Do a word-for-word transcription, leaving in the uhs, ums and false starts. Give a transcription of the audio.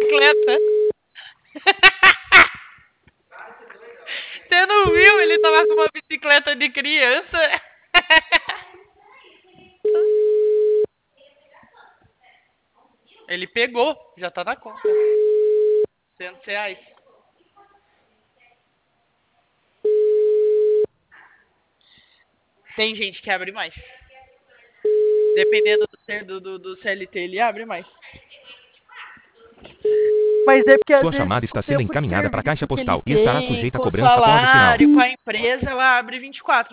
bicicleta. Você não viu? Ele tava com uma bicicleta de criança. Ele pegou, já tá na conta. Cem reais. Tem gente que abre mais. Dependendo do, do, do C L T, ele abre mais. Mas é porque às Sua vezes chamada o está sendo tempo de encaminhada para a serviço caixa que ele postal e estará tem, sujeita a Com cobrança após o sinal. salário, com a empresa, ela abre vinte e quatro.